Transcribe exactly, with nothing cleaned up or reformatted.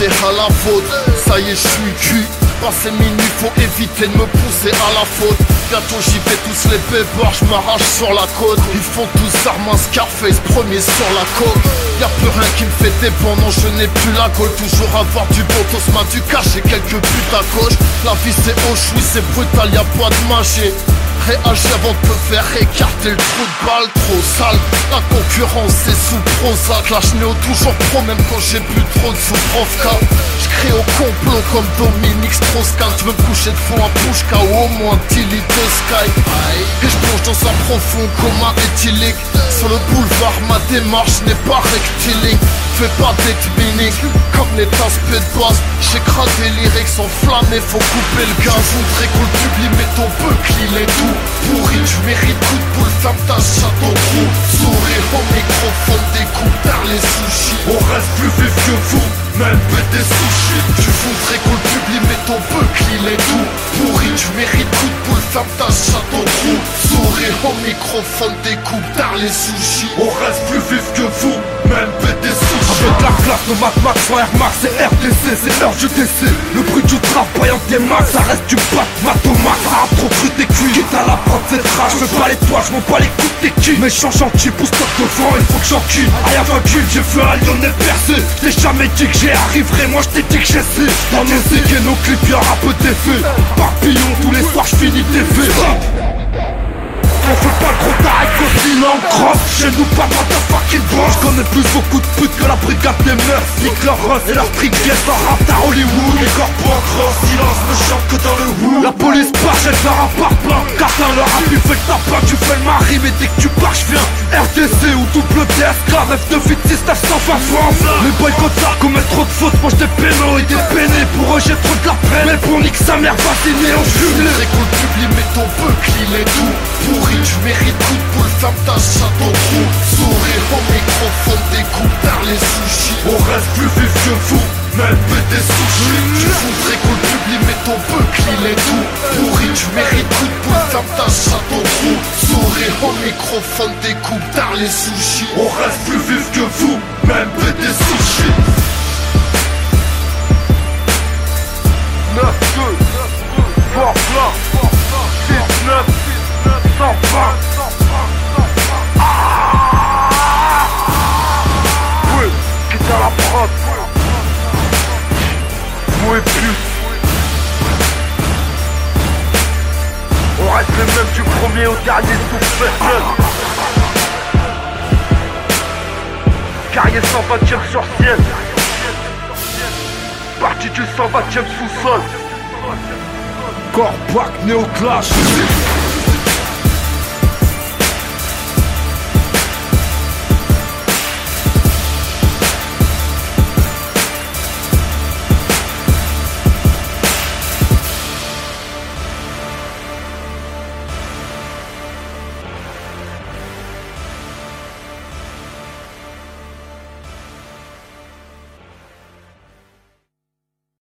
aller à la faute. Ça y est, je suis cuit. Passé minuit, faut éviter de me pousser à la faute. Bientôt j'y vais tous les pébards, je m'arrache sur la côte. Ils font tous armes un Scarface, premier sur la coque. Y'a plus rien qui me fait dépendant, je n'ai plus la colle. Toujours avoir du botos, m'a du cash et quelques buts à gauche. La vie c'est au choui, c'est brutal, y'a pas de magie. Réagis avant de me faire écarter le trou de balle trop sale. La concurrence c'est sous Prozac. Lâche néo toujours pro même quand j'ai bu trop de sous Profka. J'crie au complot comme Dominique Strauss-Kahn. Tu veux me coucher de fond à Pouchka ou au moins Tilly de Sky. Et j'plonge dans un profond coma éthylique. Sur le boulevard ma démarche n'est pas rectiligne. Fais pas d'être comme les tasses de base. J'écrase des lyrics enflammés, faut couper le gaz. Je voudrais qu'on le publie mais ton bouclier il est tout pourri. Tu mérites coup de boule, ferme ta chatte au trou. Sourire au microphone, découpe tard les sushis. On reste plus vif que vous, même pète des sushis. Tu voudrais qu'on le publie mais ton bouclier il est tout pourri. Tu mérites coup de boule, ferme ta chatte au trou. Sourire au microphone, découpe tard les sushis. On reste plus vif que vous, même pète des sushis. Avec la classe, le mat max, sans Air Max, c'est R D C, c'est l'heure du décès. Le bruit du travail en des max, ça reste du bat, matomax. Ça a trop cru des cuits, quitte à la prendre cette rage. Je veux pas les toits, je m'en bats les coups de tes culs. Mais change gentil, pousse top devant, il faut que j'encule. Rien vaincu, j'ai fait un lyonnais percé. T'ai jamais dit que j'y arriverai, moi je t'ai dit que j'essaie. Dans nos et nos clips, y'aura peu d'effets. Papillon, tous les soirs j'finis des faits. On fait pas le gros taré qu'aussi en crosse. Chez nous pas motherfucking boss. J'connais plus beaucoup de putes que la brigade des mœurs. Nique leur rose et leur triguette en rap à Hollywood. Les corpos en cross, silence ne chante que dans le woo. La police part, jette leur appart plein. Catin leur rap, tu fais le tapin, tu fais le mari. Mais dès que tu pars, j'viens R D C ou double D S K neuf neuf huit six neuf cent vingt France. Les boycotts ça commettent trop de fautes. Mange des pénaux et des peinés. Pour eux j'ai trop de la peine. Mais pour nique sa mère, vacciné en jumelé. C'est qu'on le publie mais ton bouclier il est tout pourri. Tu mérites coup de boule, ferme ta chatte au trou. Sourire au microphone, découpe tard les sushis. On reste plus vif que vous, même pète des sushis. Tu voudrais qu'on le publie mais ton bouclier il est tout pourri. Tu mérites coup de boule, ferme ta chatte au trou. Sourire au microphone, découpe tard les sushis. On reste plus vif que vous, même pète des sushis. neuf deux, fort plein, six neuf, cent vingt. Ah oui, quitte à la prod. Moi et plus. On reste les mêmes du premier au dernier souffle. Carrier cent vingtième sur ciel. Partie du cent vingtième sous-sol. Corpac Néoclash.